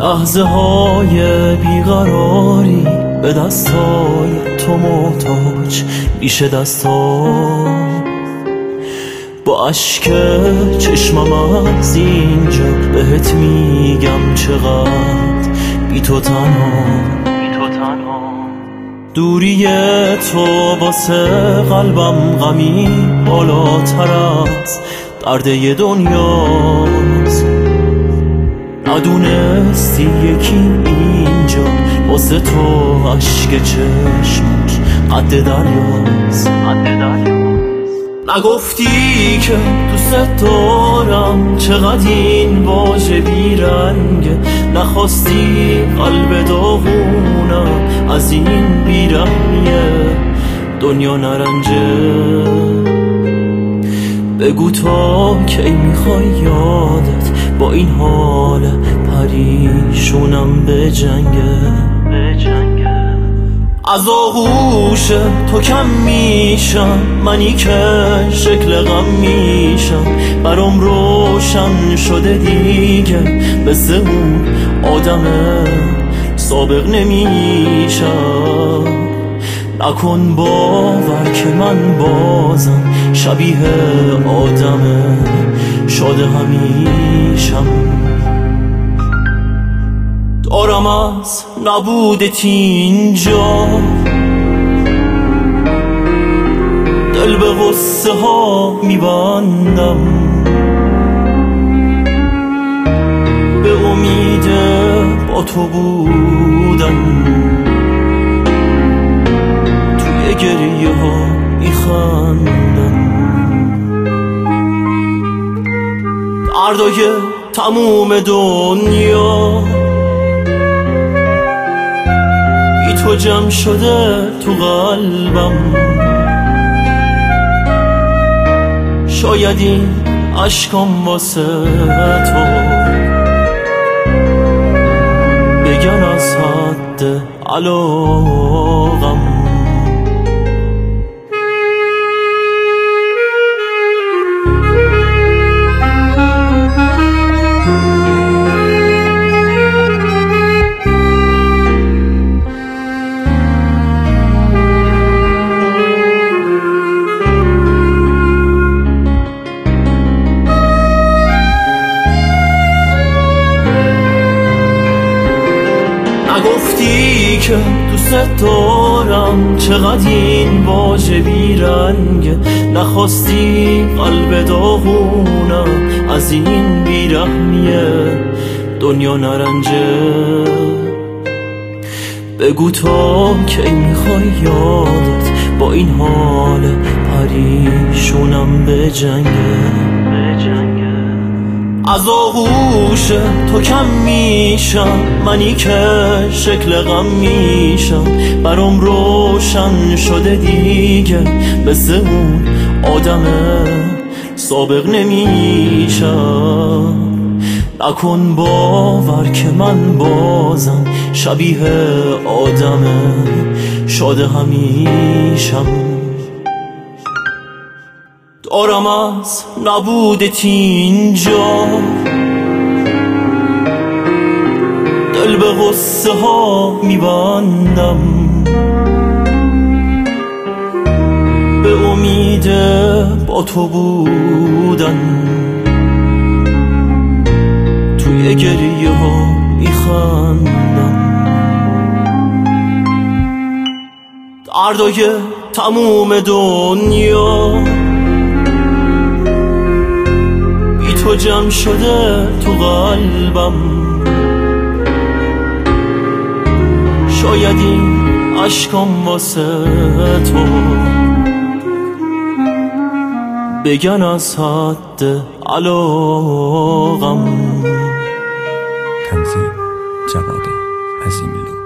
لحظه های بیقراری به دستای تو محتاج میشه دستا. با اشک چشمم از اینجا بهت میگم چقدر بی تو تنها. دوری تو واسه قلبم غمی بالاتر از درد دنیاست. ندونستی یکی اینجا واسه تو عشق چشمش قد دریاست. نگفتی که دوست دارم چقدر این واژه بیرنگه. نخواستی قلب داغونم از این بیرحمیه دنیا نرنجه. بگو تا کی میخوای یادت با این حال پریشونم به جنگه. از آغوش تو کم میشم منی که شکل غم میشم. برام روشن شده دیگه مثل اون آدم سابق نمیشم. نکن باور که من بازم شبیه آدم شاد همیشم. دارم از نبودت اینجا دل به غصه ها میبندم. به امید با تو بودن توی گریه ها میخندم. دردای تموم دنیا بی تو جمع شده تو قلبم. شاید این عشقام واسه تو بگن از حد علاقم. گفتی که دوست دارم چقدر این واژه بیرنگه. نخواستی قلب داغونم از این بیرحمیه دنیا نرنجه. بگو تا کی میخوای یادت با این حال پریشونم به جنگه. از آغوش تو کم میشم منی که شکل غم میشم. برام روشن شده دیگه مثل اون آدم سابق نمیشم. نکن باور که من بازم شبیه آدم شاد همیشم. دارم از نبودت اینجا دل به غصه ها میبندم. به امید با تو بودن توی گریه ها میخندم. دردای تموم دنیا تو جمع شده تو قلبم. شاید این عشقام واسه تو بگن از حد علاقم. تنظیم جواد عظیمی‌لو.